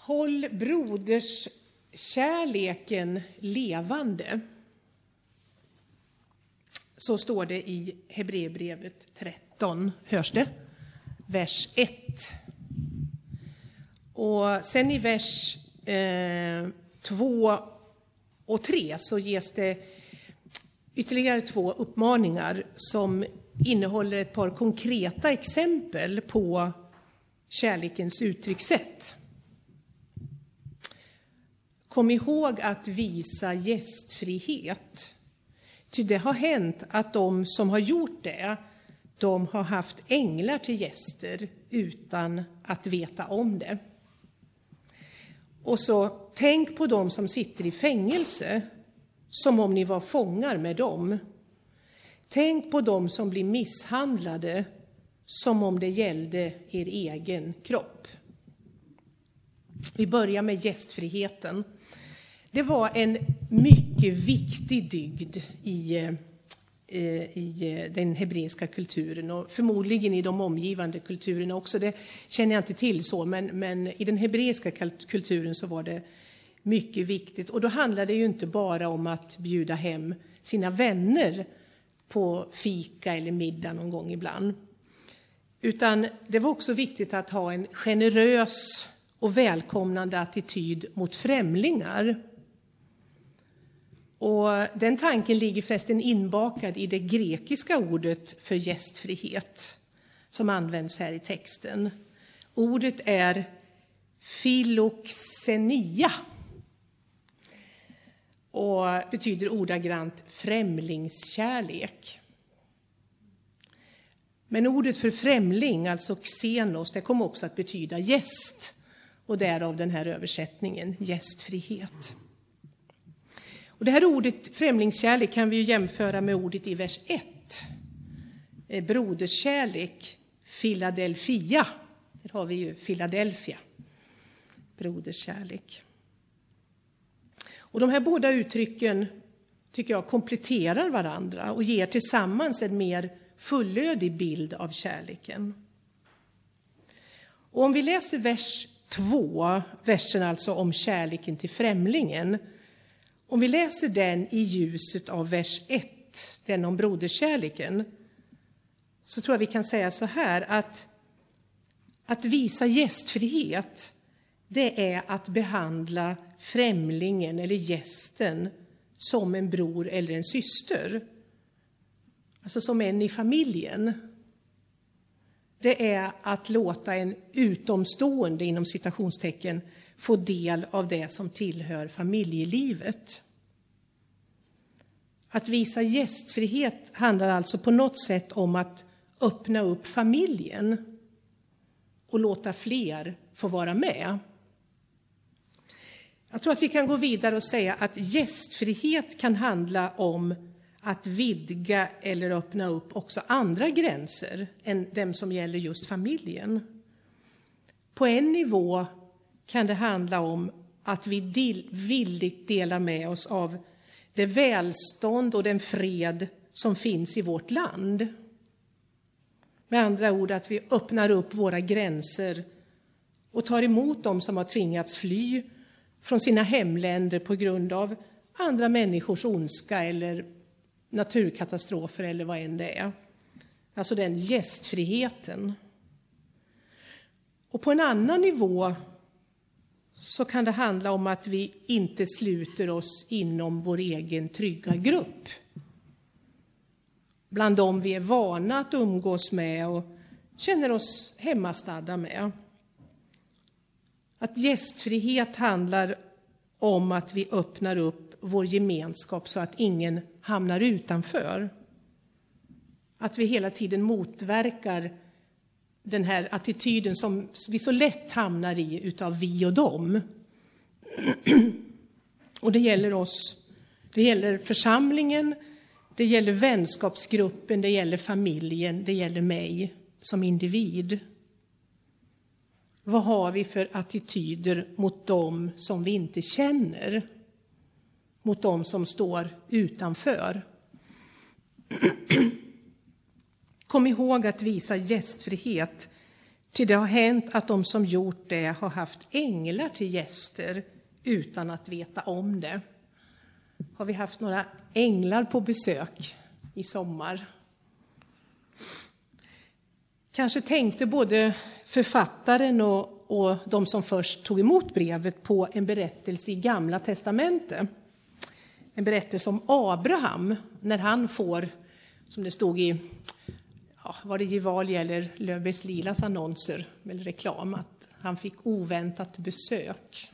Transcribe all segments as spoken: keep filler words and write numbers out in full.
Håll broders kärleken levande. Så står det i Hebreerbrevet tretton. Hörs det? Vers ett. Och sen i vers eh, två och tre så ges det ytterligare två uppmaningar som innehåller ett par konkreta exempel på kärlekens uttryckssätt. Kom ihåg att visa gästfrihet. Ty det har hänt att de som har gjort det, de har haft änglar till gäster utan att veta om det. Och så tänk på de som sitter i fängelse som om ni var fångar med dem. Tänk på de som blir misshandlade som om det gällde er egen kropp. Vi börjar med gästfriheten. Det var en mycket viktig dygd i, i den hebreiska kulturen och förmodligen i de omgivande kulturerna också. Det känner jag inte till så, men, men i den hebreiska kulturen så var det mycket viktigt. Och då handlade det ju inte bara om att bjuda hem sina vänner på fika eller middag någon gång ibland. Utan det var också viktigt att ha en generös och välkomnande attityd mot främlingar. Och den tanken ligger förresten inbakad i det grekiska ordet för gästfrihet som används här i texten. Ordet är philoxenia och betyder ordagrant främlingskärlek. Men ordet för främling, alltså xenos, det kommer också att betyda gäst och därav den här översättningen, gästfrihet. Och det här ordet främlingskärlek kan vi ju jämföra med ordet i vers ett. Broderskärlek, Philadelphia. Där har vi ju Philadelphia. Broderskärlek. Och de här båda uttrycken tycker jag kompletterar varandra och ger tillsammans en mer fullödig bild av kärleken. Och om vi läser vers två, versen alltså om kärleken till främlingen. Om vi läser den i ljuset av vers ett, den om broderskärleken, så tror jag vi kan säga så här att att visa gästfrihet, det är att behandla främlingen eller gästen som en bror eller en syster. Alltså som en i familjen. Det är att låta en utomstående inom citationstecken få del av det som tillhör familjelivet. Att visa gästfrihet handlar alltså på något sätt om att öppna upp familjen och låta fler få vara med. Jag tror att vi kan gå vidare och säga att gästfrihet kan handla om att vidga eller öppna upp också andra gränser än dem som gäller just familjen. På en nivå kan det handla om att vi del, villigt delar med oss av det välstånd och den fred som finns i vårt land. Med andra ord att vi öppnar upp våra gränser och tar emot dem som har tvingats fly från sina hemländer på grund av andra människors ondska eller naturkatastrofer eller vad än det är. Alltså den gästfriheten. Och på en annan nivå så kan det handla om att vi inte sluter oss inom vår egen trygga grupp. Bland dem vi är vana att umgås med och känner oss hemmastadda med. Att gästfrihet handlar om att vi öppnar upp vår gemenskap så att ingen hamnar utanför. Att vi hela tiden motverkar den här attityden som vi så lätt hamnar i utav vi och dem. Och det gäller oss, det gäller församlingen, det gäller vänskapsgruppen, det gäller familjen, det gäller mig som individ. Vad har vi för attityder mot dem som vi inte känner? Mot dem som står utanför? Kom ihåg att visa gästfrihet. Till det har hänt att de som gjort det har haft änglar till gäster utan att veta om det. Har vi haft några änglar på besök i sommar? Kanske tänkte både författaren och, och de som först tog emot brevet på en berättelse i Gamla testamentet. En berättelse om Abraham när han får, som det stod i, ja, var det Gevalia eller Löfbergs Lilas annonser eller reklam, att han fick oväntat besök.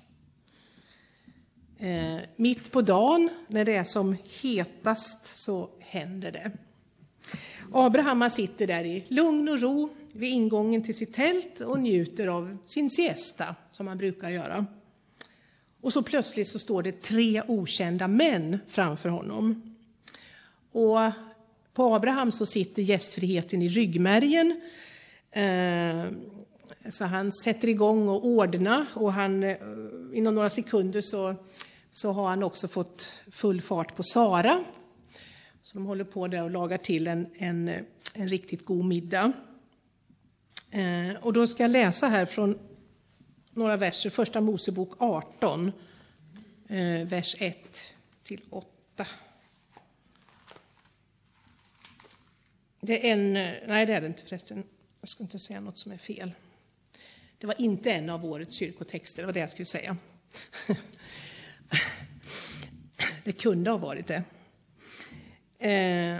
Eh, mitt på dagen, när det är som hetast, så händer det. Abraham sitter där i lugn och ro vid ingången till sitt tält och njuter av sin siesta, som han brukar göra. Och så plötsligt så står det tre okända män framför honom. Och på Abraham så sitter gästfriheten i ryggmärgen. Eh, så han sätter igång och ordnar, och han, eh, inom några sekunder så, så har han också fått full fart på Sara. Så de håller på där och lagar till en, en, en riktigt god middag. Eh, och då ska jag läsa här från några verser. Första Mosebok arton, eh, vers ett till åtta. Det är en, nej det är det inte förresten. Jag ska inte säga något som är fel. Det var inte en av årets kyrkotexter, det var det jag skulle säga. Det kunde ha varit det. Eh,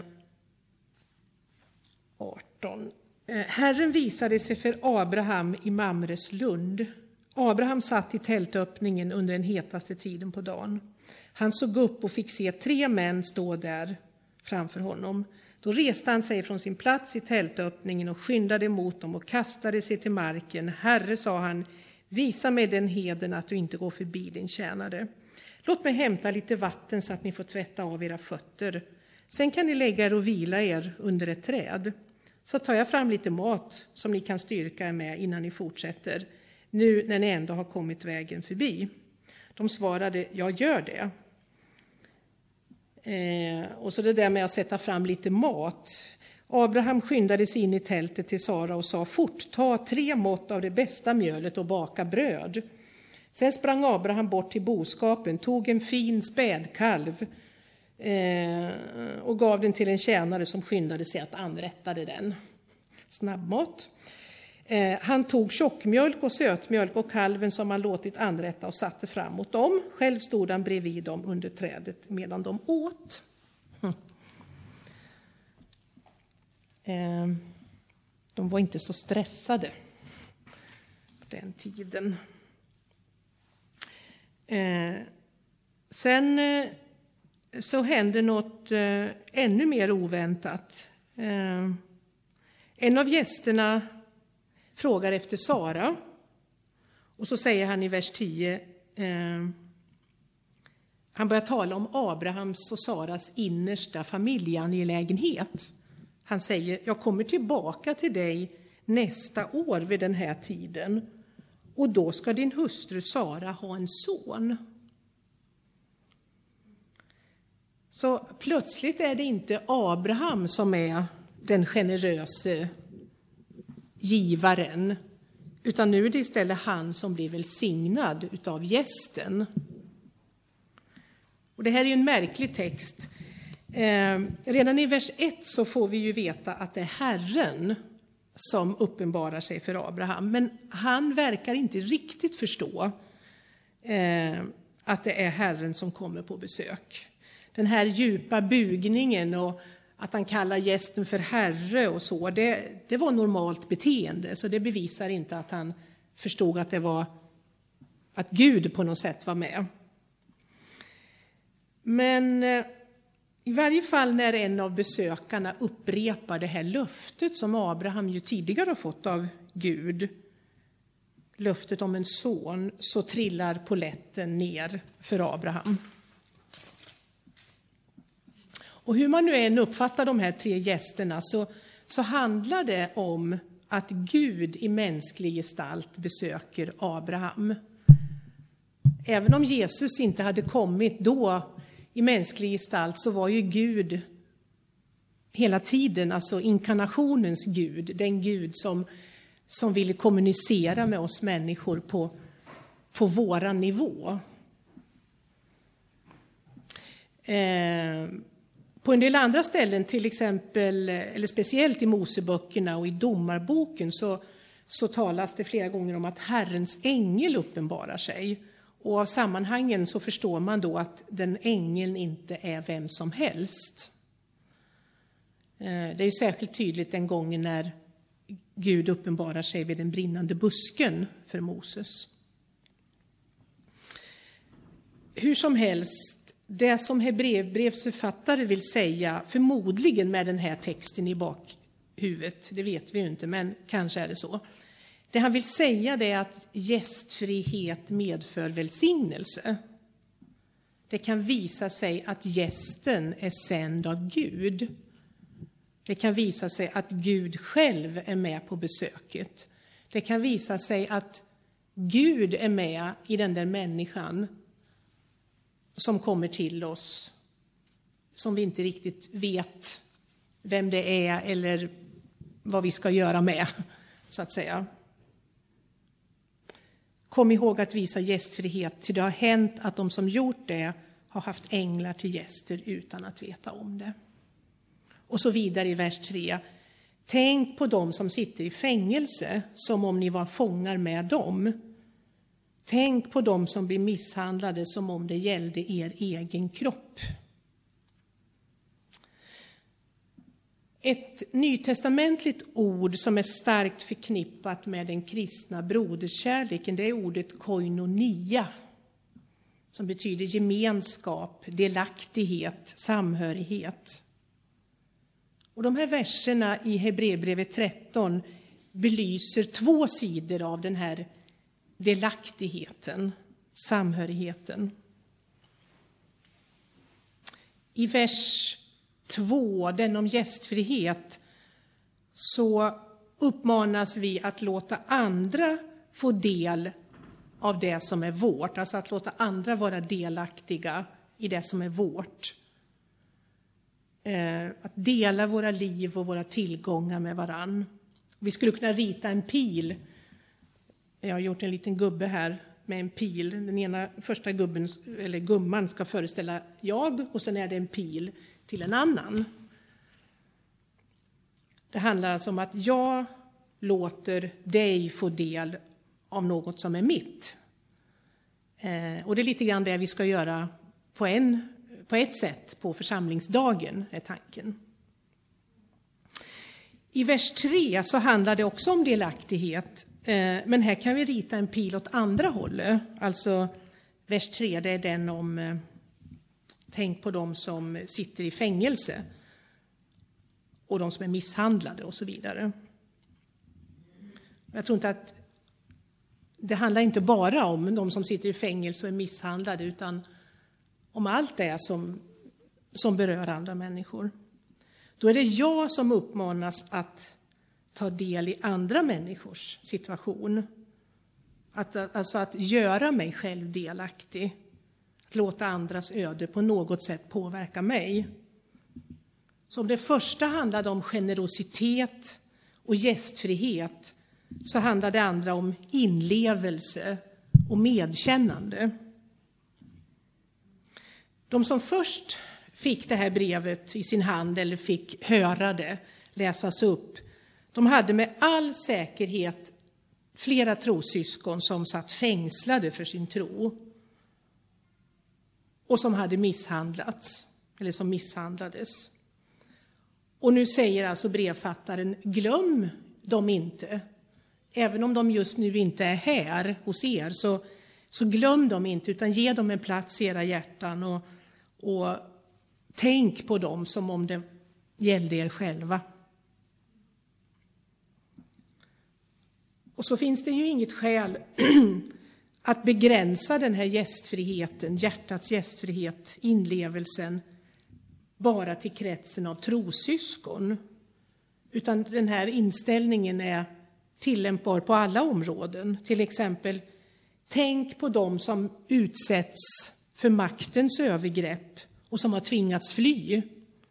arton. Eh, Herren visade sig för Abraham i Mamres lund. Abraham satt i tältöppningen under den hetaste tiden på dagen. Han såg upp och fick se tre män stå där framför honom. Då reste han sig från sin plats i tältöppningen och skyndade mot dem och kastade sig till marken. Herre, sa han, visa mig den heden att du inte går förbi din tjänare. Låt mig hämta lite vatten så att ni får tvätta av era fötter. Sen kan ni lägga er och vila er under ett träd. Så tar jag fram lite mat som ni kan styrka er med innan ni fortsätter. Nu när ni ändå har kommit vägen förbi. De svarade, jag gör det. Eh, och så det där med att sätta fram lite mat. Abraham skyndade sig in i tältet till Sara och sa, fort, ta tre mått av det bästa mjölet och baka bröd. Sen sprang Abraham bort till boskapen, tog en fin spädkalv eh, och gav den till en tjänare som skyndade sig att anrättade den. Snabbmat. Eh, han tog tjockmjölk och sötmjölk och kalven som han låtit anrätta och satte fram mot dem. Själv stod han bredvid dem under trädet medan de åt. Hm. Eh, de var inte så stressade på den tiden. Eh, sen eh, så hände något eh, ännu mer oväntat. Eh, en av gästerna frågar efter Sara. Och så säger han i vers tio. Eh, han börjar tala om Abrahams och Saras innersta familjeangelägenhet. Han säger, jag kommer tillbaka till dig nästa år vid den här tiden. Och då ska din hustru Sara ha en son. Så plötsligt är det inte Abraham som är den generöse givaren. Utan nu är det istället han som blir välsignad utav gästen. Och det här är ju en märklig text. Eh, redan i vers ett så får vi ju veta att det är Herren som uppenbarar sig för Abraham. Men han verkar inte riktigt förstå eh, att det är Herren som kommer på besök. Den här djupa bugningen och att han kallar gästen för herre och så, det, det var normalt beteende. Så det bevisar inte att han förstod att det var att Gud på något sätt var med. Men eh, i varje fall när en av besökarna upprepar det här löftet som Abraham ju tidigare har fått av Gud, löftet om en son, så trillar poletten ner för Abraham. Och hur man nu än uppfattar de här tre gästerna så, så handlar det om att Gud i mänsklig gestalt besöker Abraham. Även om Jesus inte hade kommit då i mänsklig gestalt så var ju Gud hela tiden, alltså inkarnationens Gud, den Gud som, som ville kommunicera med oss människor på, på våran nivå. Eh, på en del andra ställen, till exempel, eller speciellt i Moseböckerna och i Domarboken, så, så talas det flera gånger om att Herrens ängel uppenbarar sig. Och av sammanhangen så förstår man då att den ängeln inte är vem som helst. Eh, det är ju särskilt tydligt den gången när Gud uppenbarar sig vid den brinnande busken för Moses. Hur som helst, det som Hebreerbrevets författare vill säga, förmodligen med den här texten i bakhuvudet, det vet vi ju inte, men kanske är det så. Det han vill säga det är att gästfrihet medför välsignelse. Det kan visa sig att gästen är sänd av Gud. Det kan visa sig att Gud själv är med på besöket. Det kan visa sig att Gud är med i den där människan som kommer till oss, som vi inte riktigt vet vem det är eller vad vi ska göra med, så att säga. Kom ihåg att visa gästfrihet, till det har hänt att de som gjort det har haft änglar till gäster utan att veta om det. Och så vidare i vers tre. Tänk på dem som sitter i fängelse som om ni var fångar med dem. Tänk på dem som blir misshandlade som om det gällde er egen kropp. Ett nytestamentligt ord som är starkt förknippat med den kristna broderskärleken, det är ordet koinonia, som betyder gemenskap, delaktighet, samhörighet. Och de här verserna i Hebreerbrevet tretton belyser två sidor av den här delaktigheten, samhörigheten. I vers två, den om gästfrihet, så uppmanas vi att låta andra få del av det som är vårt. Alltså att låta andra vara delaktiga i det som är vårt. Att dela våra liv och våra tillgångar med varann. Vi skulle kunna rita en pil. Jag har gjort en liten gubbe här med en pil. Den ena första gubben, eller gumman, ska föreställa jag, och sen är det en pil till en annan. Det handlar alltså om att jag låter dig få del av något som är mitt. Eh, och det är lite grann det vi ska göra på, en, på ett sätt på församlingsdagen, är tanken. I vers tre så handlar det också om delaktighet. Eh, men här kan vi rita en pil åt andra hållet. Alltså vers tre, det är den om eh, tänk på dem som sitter i fängelse. Och de som är misshandlade och så vidare. Jag tror inte att det handlar inte bara om de som sitter i fängelse och är misshandlade, utan om allt det som, som berör andra människor. Då är det jag som uppmanas att ta del i andra människors situation. Att, alltså att göra mig själv delaktig. Att låta andras öde på något sätt påverka mig. Så om det första handlade om generositet och gästfrihet, så handlar det andra om inlevelse och medkännande. De som först fick det här brevet i sin hand, eller fick höra det läsas upp, de hade med all säkerhet flera trossyskon som satt fängslade för sin tro och som hade misshandlats, eller som misshandlades. Och nu säger alltså brevfattaren, glöm dem inte. Även om de just nu inte är här hos er, så, så glöm dem inte, utan ge dem en plats i era hjärtan och, och tänk på dem som om det gällde er själva. Och så finns det ju inget skäl att begränsa den här gästfriheten, hjärtats gästfrihet, inlevelsen, bara till kretsen av trossyskon. Utan den här inställningen är tillämpbar på alla områden. Till exempel, tänk på dem som utsätts för maktens övergrepp och som har tvingats fly.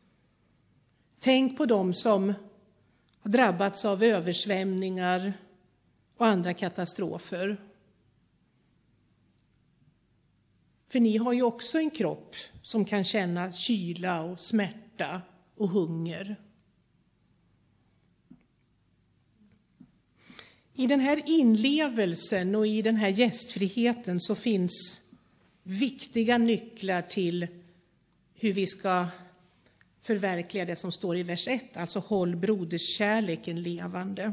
Tänk på dem som har drabbats av översvämningar och andra katastrofer. För ni har ju också en kropp som kan känna kyla och smärta och hunger. I den här inlevelsen och i den här gästfriheten så finns viktiga nycklar till hur vi ska förverkliga det som står i vers ett, alltså håll broderskärleken levande.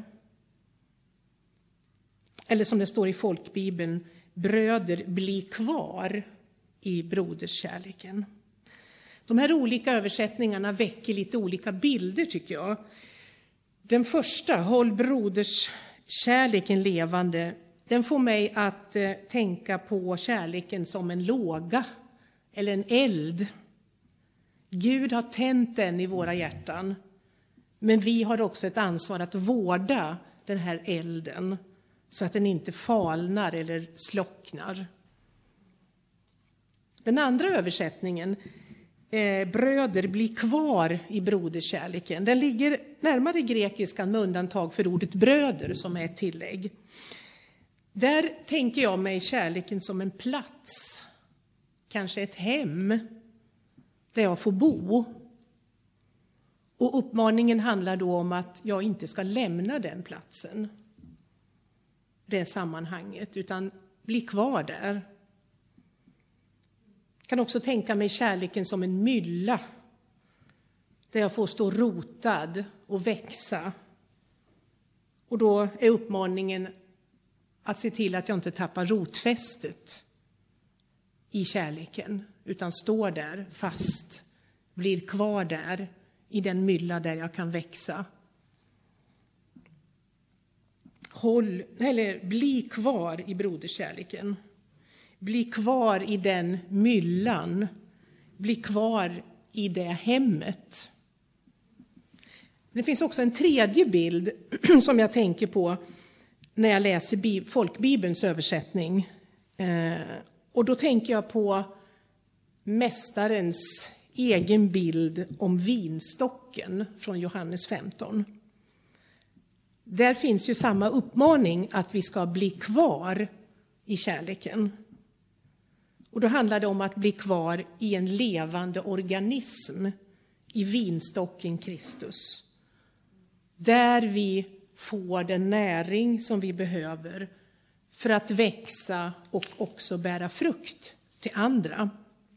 Eller som det står i folkbibeln, bröder bli kvar i broderskärleken. De här olika översättningarna väcker lite olika bilder tycker jag. Den första, håll broderskärleken levande, den får mig att eh, tänka på kärleken som en låga eller en eld. Gud har tänt den i våra hjärtan, men vi har också ett ansvar att vårda den här elden så att den inte falnar eller slocknar. Den andra översättningen, eh, bröder blir kvar i broderskärleken, den ligger närmare grekiskan med undantag för ordet bröder som är ett tillägg. Där tänker jag mig kärleken som en plats, kanske ett hem där jag får bo. Och uppmaningen handlar då om att jag inte ska lämna den platsen, det sammanhanget, utan bli kvar där. Jag kan också tänka mig kärleken som en mylla där jag får stå rotad och växa. Och då är uppmaningen att se till att jag inte tappar rotfästet i kärleken, utan står där fast, blir kvar där i den mylla där jag kan växa. Håll, eller bli kvar i broderskärleken. Bli kvar i den myllan. Bli kvar i det hemmet. Det finns också en tredje bild som jag tänker på när jag läser folkbibelns översättning. Och då tänker jag på mästarens egen bild om vinstocken från Johannes femton. Där finns ju samma uppmaning att vi ska bli kvar i kärleken. Och då handlar det om att bli kvar i en levande organism, i vinstocken Kristus. Där vi får den näring som vi behöver för att växa och också bära frukt till andra.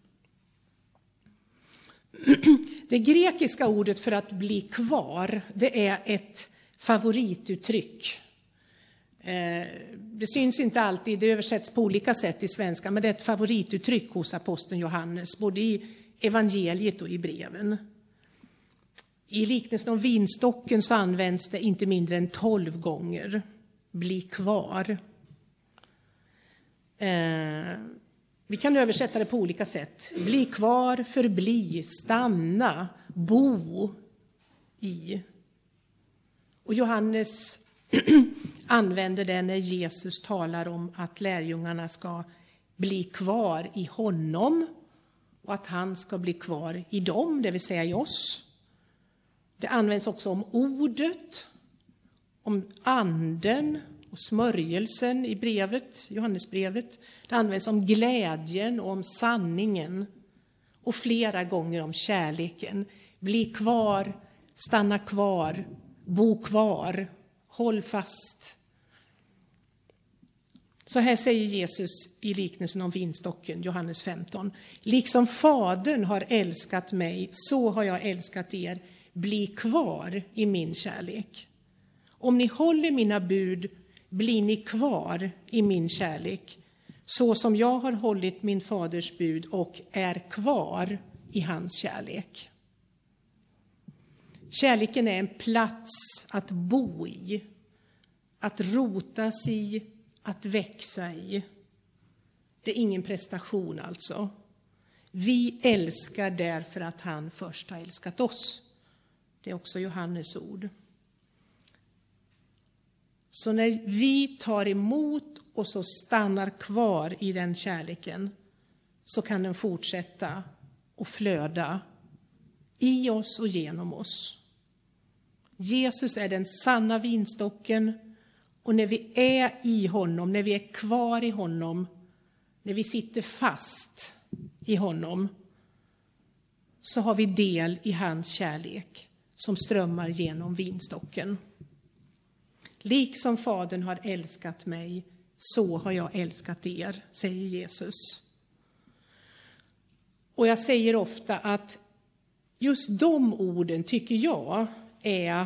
Det grekiska ordet för att bli kvar, det är ett favorituttryck. Det syns inte alltid, det översätts på olika sätt i svenska, men det är ett favorituttryck hos aposteln Johannes, både i evangeliet och i breven. I liknelsen om vinstocken så används det inte mindre än tolv gånger. Bli kvar. Eh, vi kan översätta det på olika sätt. Bli kvar, förbli, stanna, bo i. Och Johannes använder det när Jesus talar om att lärjungarna ska bli kvar i honom och att han ska bli kvar i dem, det vill säga i oss. Det används också om ordet, om anden och smörjelsen i brevet, Johannesbrevet. Det används om glädjen och om sanningen och flera gånger om kärleken. Bli kvar, stanna kvar, bo kvar, håll fast. Så här säger Jesus i liknelsen om vinstocken, Johannes femton. Liksom Fadern har älskat mig, så har jag älskat er. Bli kvar i min kärlek. Om ni håller mina bud, blir ni kvar i min kärlek. Så som jag har hållit min faders bud och är kvar i hans kärlek. Kärleken är en plats att bo i, att rotas i, att växa i. Det är ingen prestation alltså. Vi älskar därför att han först har älskat oss. Det är också Johannes ord. Så när vi tar emot och så stannar kvar i den kärleken, så kan den fortsätta och flöda i oss och genom oss. Jesus är den sanna vinstocken Och när vi är i honom, när vi är kvar i honom, när vi sitter fast i honom, så har vi del i hans kärlek som strömmar genom vinstocken. Liksom Fadern har älskat mig, så har jag älskat er, säger Jesus. Och jag säger ofta att just de orden tycker jag är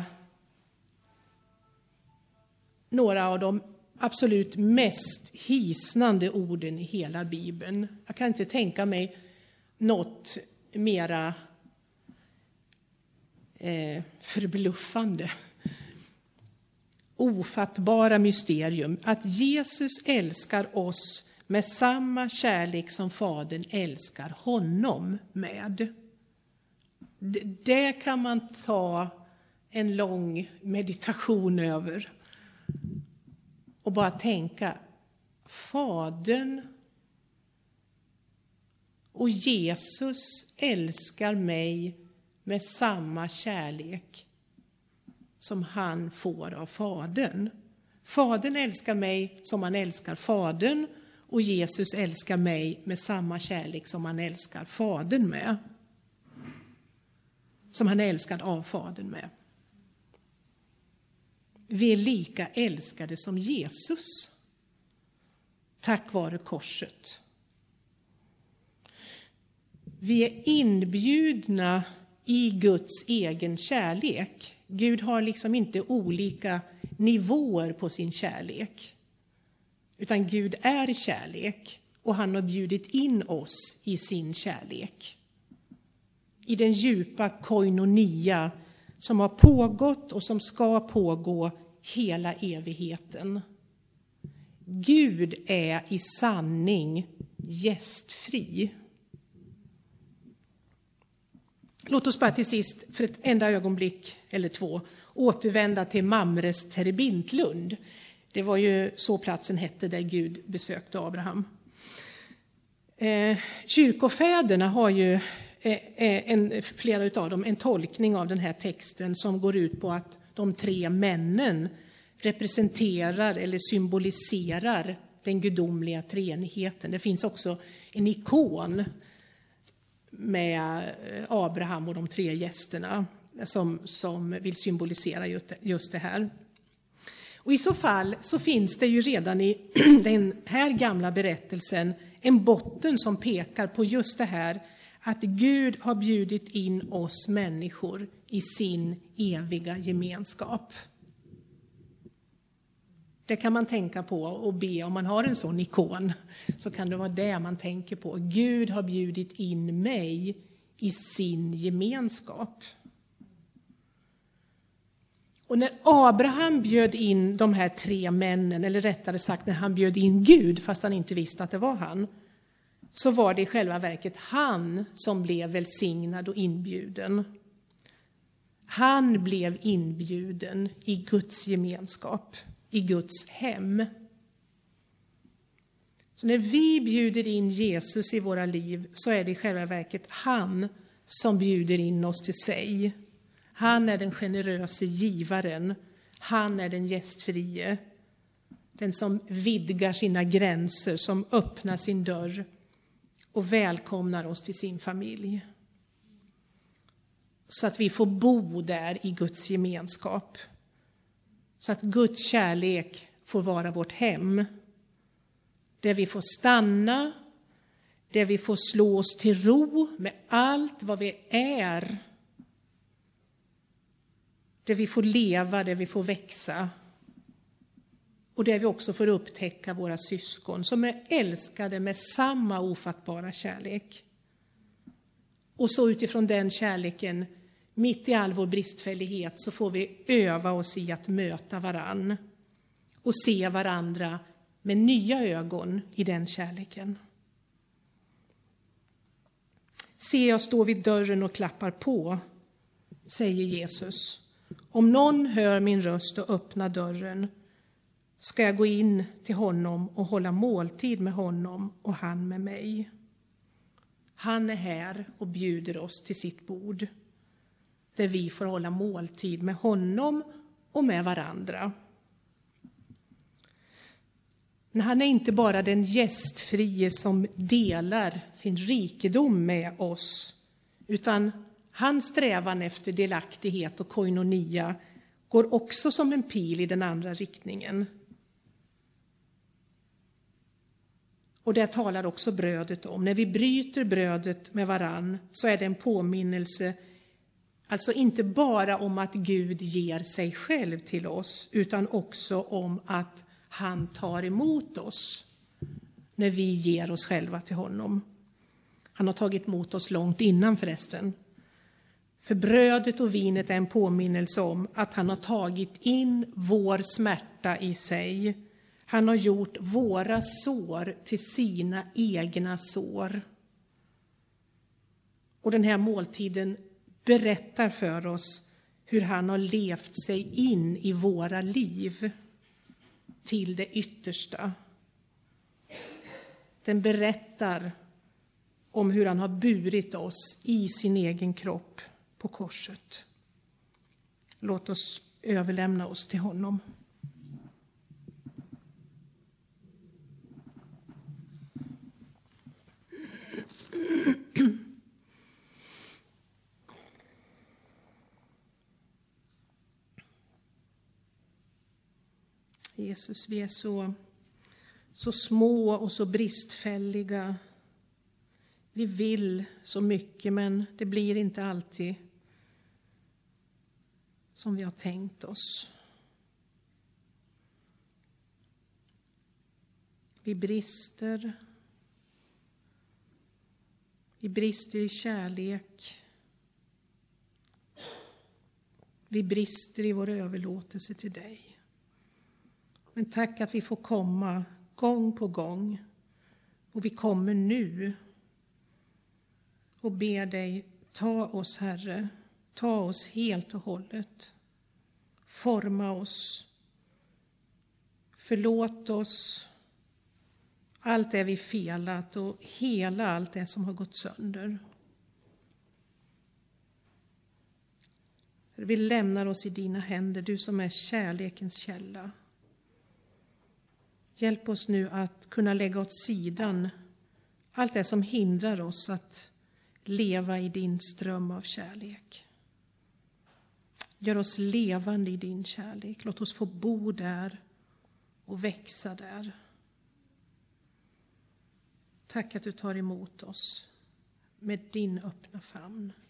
några av de absolut mest hisnande orden i hela Bibeln. Jag kan inte tänka mig något mera eh, förbluffande. Ofattbara mysterium. Att Jesus älskar oss med samma kärlek som Fadern älskar honom med. Det kan man ta en lång meditation över. Och bara tänka, Fadern och Jesus älskar mig med samma kärlek som han får av Fadern. Fadern älskar mig som han älskar Fadern, och Jesus älskar mig med samma kärlek som han älskar Fadern med. Som han är älskad av Fadern med. Vi är lika älskade som Jesus, tack vare korset. Vi är inbjudna i Guds egen kärlek. Gud har liksom inte olika nivåer på sin kärlek, utan Gud är kärlek, och han har bjudit in oss i sin kärlek. I den djupa koinonia som har pågått och som ska pågå hela evigheten. Gud är i sanning gästfri. Låt oss bara till sist för ett enda ögonblick eller två återvända till Mamres terebintlund. Det var ju så platsen hette där Gud besökte Abraham. Eh, kyrkofäderna har ju eh, en, flera av dem en tolkning av den här texten som går ut på att de tre männen representerar eller symboliserar den gudomliga treenigheten. Det finns också en ikon med Abraham och de tre gästerna som, som vill symbolisera just, just det här. Och i så fall så finns det ju redan i den här gamla berättelsen en botten som pekar på just det här, att Gud har bjudit in oss människor i sin eviga gemenskap. Det kan man tänka på och be, om man har en sån ikon, så kan det vara det man tänker på. Gud har bjudit in mig i sin gemenskap. Och när Abraham bjöd in de här tre männen, eller rättare sagt när han bjöd in Gud, fast han inte visste att det var han, så var det i själva verket han som blev välsignad och inbjuden. Han blev inbjuden i Guds gemenskap, i Guds hem. Så när vi bjuder in Jesus i våra liv, så är det i själva verket han som bjuder in oss till sig. Han är den generösa givaren. Han är den gästfrie. Den som vidgar sina gränser, som öppnar sin dörr och välkomnar oss till sin familj. Så att vi får bo där i Guds gemenskap. Så att Guds kärlek får vara vårt hem. Där vi får stanna. Där vi får slå oss till ro med allt vad vi är. Där vi får leva, där vi får växa. Och där vi också får upptäcka våra syskon som är älskade med samma ofattbara kärlek. Och så utifrån den kärleken, mitt i all vår bristfällighet, så får vi öva oss i att möta varann. Och se varandra med nya ögon i den kärleken. Se, jag står vid dörren och klappar på, säger Jesus. Om någon hör min röst och öppnar dörren, ska jag gå in till honom och hålla måltid med honom och han med mig. Han är här och bjuder oss till sitt bord, där vi får hålla måltid med honom och med varandra. Men han är inte bara den gästfrie som delar sin rikedom med oss, utan hans strävan efter delaktighet och koinonia går också som en pil i den andra riktningen. Och det talar också brödet om. När vi bryter brödet med varann så är det en påminnelse, alltså inte bara om att Gud ger sig själv till oss, utan också om att han tar emot oss när vi ger oss själva till honom. Han har tagit emot oss långt innan förresten. För brödet och vinet är en påminnelse om att han har tagit in vår smärta i sig. Han har gjort våra sår till sina egna sår. Och den här måltiden berättar för oss hur han har levt sig in i våra liv till det yttersta. Den berättar om hur han har burit oss i sin egen kropp på korset. Låt oss överlämna oss till honom. Jesus, vi är så, så små och så bristfälliga. Vi vill så mycket, men det blir inte alltid som vi har tänkt oss. Vi brister. Vi brister i kärlek. Vi brister i vår överlåtelse till dig. Men tack att vi får komma gång på gång. Och vi kommer nu och ber dig, ta oss Herre, ta oss helt och hållet. Forma oss. Förlåt oss allt det vi felat och hela allt det som har gått sönder. Vi lämnar oss i dina händer, du som är kärlekens källa. Hjälp oss nu att kunna lägga åt sidan allt det som hindrar oss att leva i din ström av kärlek. Gör oss levande i din kärlek. Låt oss få bo där och växa där. Tack att du tar emot oss med din öppna famn.